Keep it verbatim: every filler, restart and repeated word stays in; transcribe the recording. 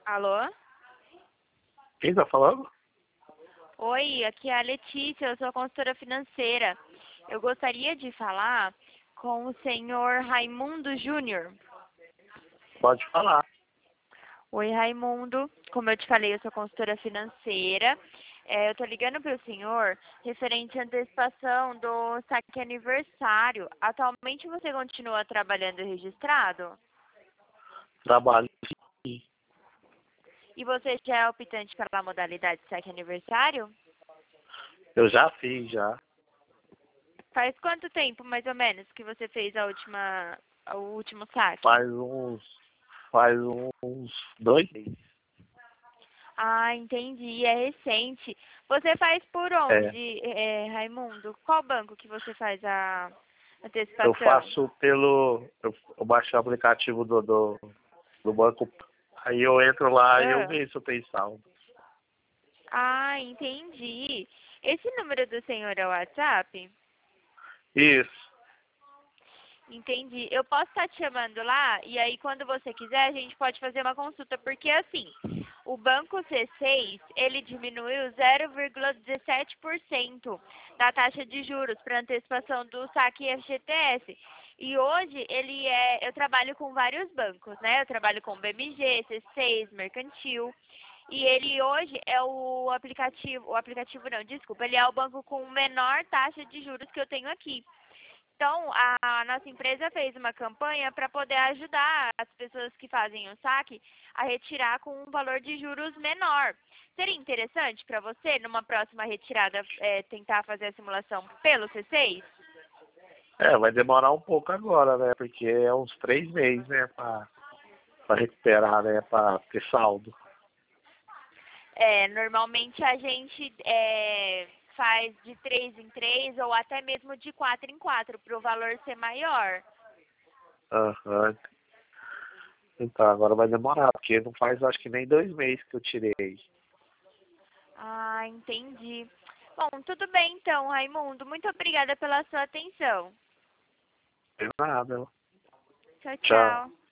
Alô? Quem tá falando? Oi, aqui é a Letícia, eu sou consultora financeira. Eu gostaria de falar com o senhor Raimundo Júnior. Pode falar. Oi, Raimundo. Como eu te falei, eu sou consultora financeira. É, eu estou ligando para o senhor referente à antecipação do saque aniversário. Atualmente você continua trabalhando registrado? Trabalho sim. E você já é optante pela modalidade saque aniversário? Eu já fiz, já. Faz quanto tempo, mais ou menos, que você fez a última, o último saque? Faz uns. Faz uns dois meses. Ah, entendi. É recente. Você faz por É. onde, é, Raimundo? Qual banco que você faz a Eu antecipação? faço pelo. Eu, eu baixo o aplicativo do, do, do banco. Aí eu entro lá e eu Ah, vejo se eu tenho saldo. ah, entendi. Esse número do senhor é o WhatsApp? Isso. Entendi. Eu posso estar te chamando lá e aí quando você quiser a gente pode fazer uma consulta, porque assim, o banco C seis, ele diminuiu zero vírgula dezessete por cento da taxa de juros para antecipação do saque F G T S. E hoje ele é, eu trabalho com vários bancos, né? Eu trabalho com B M G, C seis, Mercantil. E ele hoje é o aplicativo, o aplicativo não, desculpa, ele é o banco com menor taxa de juros que eu tenho aqui. Então, a nossa empresa fez uma campanha para poder ajudar as pessoas que fazem o saque a retirar com um valor de juros menor. Seria interessante para você, numa próxima retirada, é, tentar fazer a simulação pelo C seis? É, vai demorar um pouco agora, né? Porque é uns três meses, né? Pra, pra recuperar, né? Pra ter saldo. É, normalmente a gente é, faz de três em três ou até mesmo de quatro em quatro para o valor ser maior. Aham. Então, agora vai demorar, porque não faz acho que nem dois meses que eu tirei. Ah, entendi. Bom, tudo bem então, Raimundo. Muito obrigada pela sua atenção. Não tem nada. Tchau, Tchau. tchau.